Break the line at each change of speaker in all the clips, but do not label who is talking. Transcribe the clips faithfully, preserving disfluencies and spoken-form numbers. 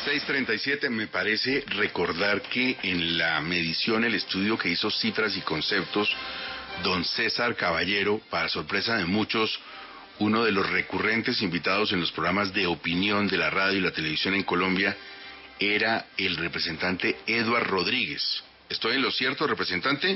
seis treinta y siete, me parece recordar que en la medición, el estudio que hizo Cifras y Conceptos, don César Caballero, para sorpresa de muchos, uno de los recurrentes invitados en los programas de opinión de la radio y la televisión en Colombia, era el representante Eduard Rodríguez. ¿Estoy en lo cierto, representante?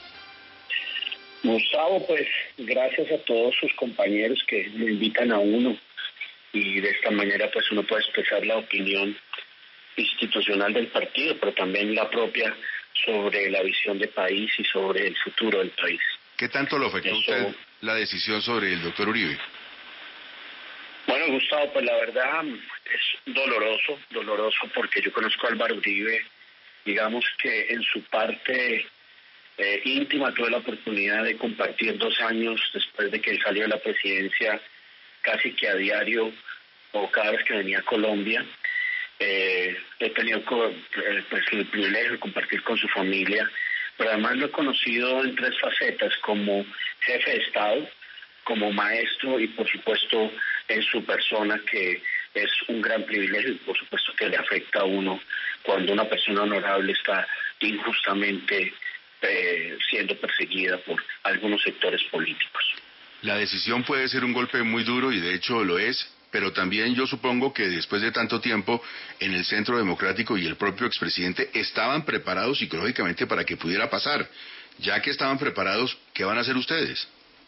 Gustavo, pues gracias a todos sus compañeros que lo invitan a uno, y de esta manera pues uno puede expresar la opinión institucional del partido, pero también la propia sobre la visión de país y sobre el futuro del país.
¿Qué tanto lo afectó a usted la decisión sobre el doctor Uribe?
Bueno, Gustavo, pues la verdad es doloroso, doloroso porque yo conozco a Álvaro Uribe, digamos que en su parte eh, íntima tuve la oportunidad de compartir dos años después de que él salió de la presidencia, casi que a diario o cada vez que venía a Colombia. Eh, he tenido eh, pues, el privilegio de compartir con su familia, pero además lo he conocido en tres facetas: como jefe de Estado, como maestro y por supuesto en su persona, que es un gran privilegio y por supuesto que le afecta a uno cuando una persona honorable está injustamente eh, siendo perseguida por algunos sectores políticos.
La decisión puede ser un golpe muy duro y de hecho lo es, pero también yo supongo que después de tanto tiempo en el Centro Democrático y el propio expresidente estaban preparados psicológicamente para que pudiera pasar. Ya que estaban preparados, ¿qué van a hacer ustedes?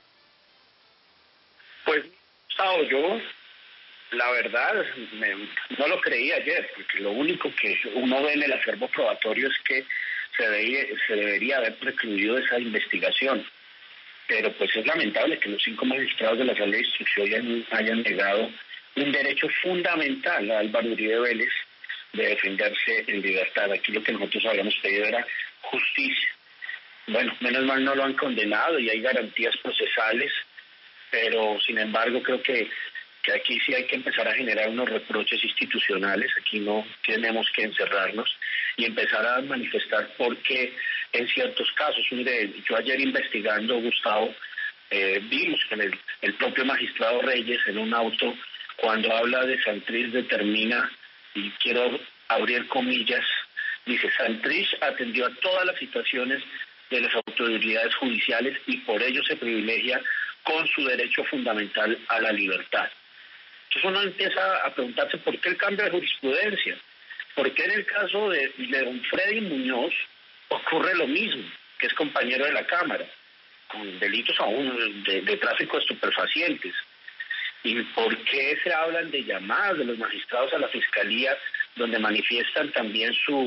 Pues, Gustavo, yo la verdad me, no lo creí ayer, porque lo único que uno ve en el acervo probatorio es que se, debe, se debería haber precluido esa investigación. Pero pues es lamentable que los cinco magistrados de la sala de instrucción hayan, hayan negado un derecho fundamental a Álvaro Uribe Vélez de defenderse en libertad. Aquí lo que nosotros habíamos pedido era justicia. Bueno, menos mal no lo han condenado y hay garantías procesales, pero sin embargo creo que, que aquí sí hay que empezar a generar unos reproches institucionales. Aquí no tenemos que encerrarnos y empezar a manifestar por qué en ciertos casos. Mire, yo ayer investigando, Gustavo, eh, vimos que el, el propio magistrado Reyes en un auto, cuando habla de Santrich, determina, y quiero abrir comillas, dice: Santrich atendió a todas las situaciones de las autoridades judiciales y por ello se privilegia con su derecho fundamental a la libertad. Entonces uno empieza a preguntarse por qué el cambio de jurisprudencia, por qué en el caso de, de don Freddy Muñoz ocurre lo mismo, que es compañero de la Cámara, con delitos aún de, de tráfico de estupefacientes. ¿Y por qué se hablan de llamadas de los magistrados a la Fiscalía, donde manifiestan también su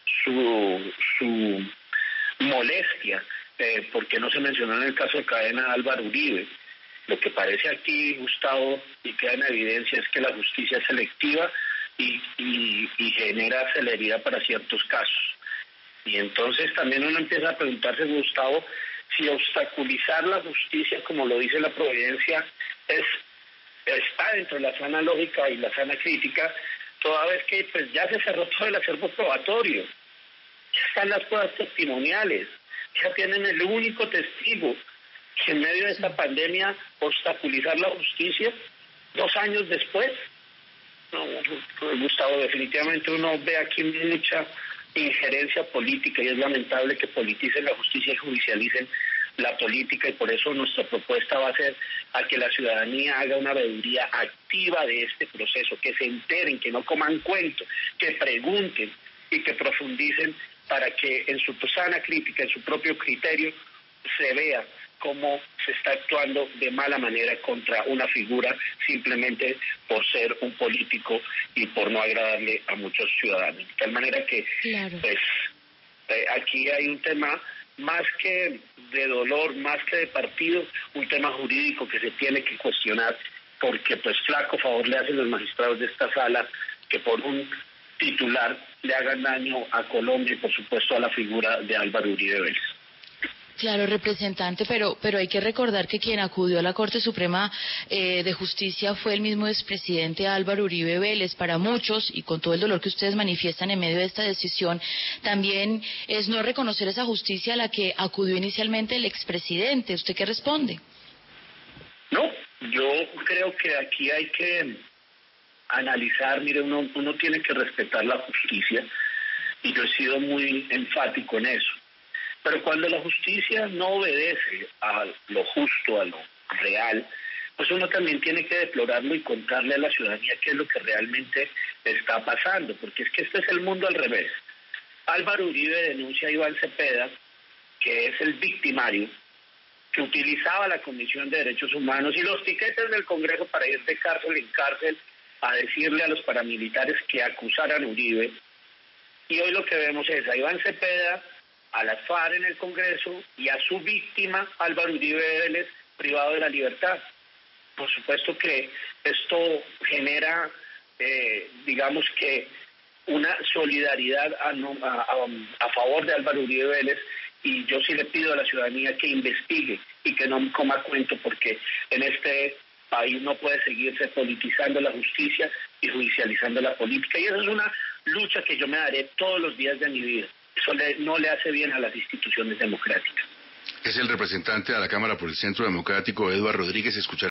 su, su molestia? Eh, porque no se mencionó en el caso de Cadena Álvaro Uribe. Lo que parece aquí, Gustavo, y queda en evidencia, es que la justicia es selectiva y, y, y genera celeridad para ciertos casos. Y entonces también uno empieza a preguntarse, Gustavo, si obstaculizar la justicia, como lo dice la Providencia, es está dentro de la sana lógica y la sana crítica, toda vez que pues ya se cerró todo el acervo probatorio, ya están las pruebas testimoniales, ya tienen el único testigo, que en medio de esta pandemia obstaculizar la justicia dos años después. No, Gustavo, definitivamente uno ve aquí mucha injerencia política y es lamentable que politicen la justicia y judicialicen la política, y por eso nuestra propuesta va a ser a que la ciudadanía haga una veeduría activa de este proceso, que se enteren, que no coman cuento, que pregunten y que profundicen para que en su sana crítica, en su propio criterio, se vea cómo se está actuando de mala manera contra una figura simplemente por ser un político y por no agradarle a muchos ciudadanos. De tal manera que, claro, pues, eh, aquí hay un tema más que de dolor, más que de partido, un tema jurídico que se tiene que cuestionar, porque pues flaco favor le hacen los magistrados de esta sala que por un titular le hagan daño a Colombia y por supuesto a la figura de Álvaro Uribe Vélez.
Claro, representante, pero pero hay que recordar que quien acudió a la Corte Suprema eh, de Justicia fue el mismo expresidente Álvaro Uribe Vélez. Para muchos, y con todo el dolor que ustedes manifiestan en medio de esta decisión, también es no reconocer esa justicia a la que acudió inicialmente el expresidente. ¿Usted qué responde?
No, yo creo que aquí hay que analizar, mire, uno, uno tiene que respetar la justicia, y yo he sido muy enfático en eso. Pero cuando la justicia no obedece a lo justo, a lo real, pues uno también tiene que deplorarlo y contarle a la ciudadanía qué es lo que realmente está pasando, porque es que este es el mundo al revés. Álvaro Uribe denuncia a Iván Cepeda, que es el victimario, que utilizaba la Comisión de Derechos Humanos y los tiquetes del Congreso para ir de cárcel en cárcel a decirle a los paramilitares que acusaran a Uribe. Y hoy lo que vemos es a Iván Cepeda, a las FARC en el Congreso y a su víctima, Álvaro Uribe Vélez, privado de la libertad. Por supuesto que esto genera, eh, digamos que, una solidaridad a, a, a, a favor de Álvaro Uribe Vélez, y yo sí le pido a la ciudadanía que investigue y que no coma cuento, porque en este país no puede seguirse politizando la justicia y judicializando la política, y esa es una lucha que yo me daré todos los días de mi vida. Eso le, no le hace bien a las instituciones democráticas.
Es el representante de la Cámara por el Centro Democrático, Eduardo Rodríguez. Escuchar